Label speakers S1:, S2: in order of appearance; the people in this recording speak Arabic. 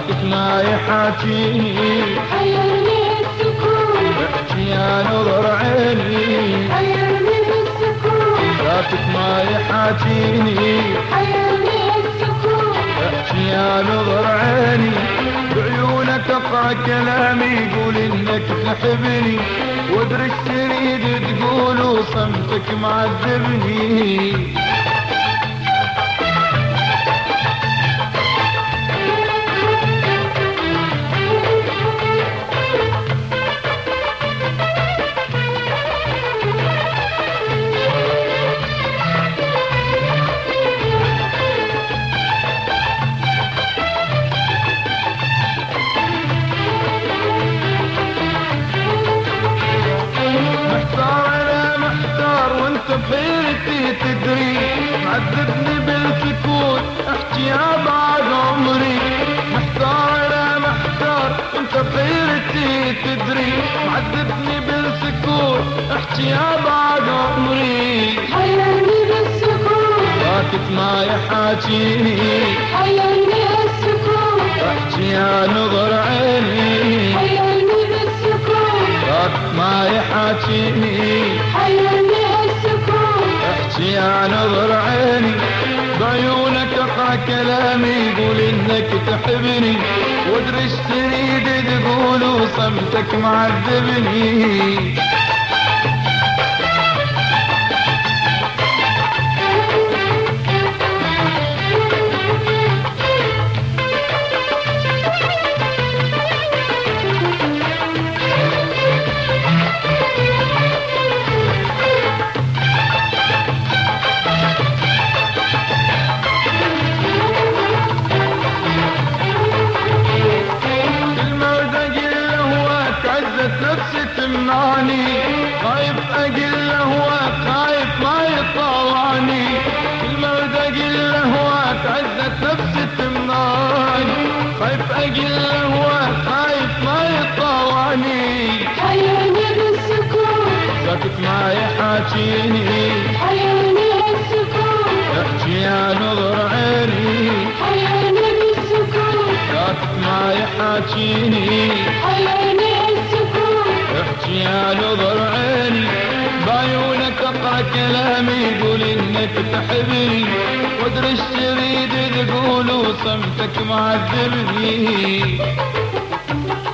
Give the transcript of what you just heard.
S1: ساكت ما يحاكيني
S2: حيرني السكون
S1: احكي يا نظر عيني
S2: حيرني السكون
S1: ساكت ما يحاكيني
S2: حيرني السكون
S1: احكي يا نظر عيني بعيونك اقرا كلامي يقول انك تحبني وادري ايش تريد تقول وصمتك معذبني بحيرتي تدري معذبني بالسكوت احكي يا بعد عمري محتار انا محتار وانت بحيرتي تدري معذبني بالسكوت احكي يا بعد عمري
S2: حيرني بالسكون
S1: ساكت ما يحاكيني
S2: حيرني السكون
S1: احكي يا نظر عيني
S2: حيرني بالسكون
S1: ساكت ما يحاكيني
S2: حيرني السكون
S1: احكي يا نظر عيني بعيونك اقرا كلامي يقول انك تحبني وادري ايش تريد تقول وصمتك معذبني نفسي تمنعني خايف اقل هواك خايف ما يطاوعني كل ما بدي اقل هواك عزت نفسي تمنعني خايف اقل هواك خايف ما يطاوعني
S2: حيرني بالسكون
S1: ساكت ما يحاكيني
S2: حيرني السكون
S1: احكي يا نظر عيني
S2: حيرني بالسكون
S1: ساكت ما يحاكيني
S2: حيرني السكون
S1: احكي يا نظر عيني بعيونك اقرا كلامي يقول انك تحبني وادري ايش تريد تقول وصمتك معذبني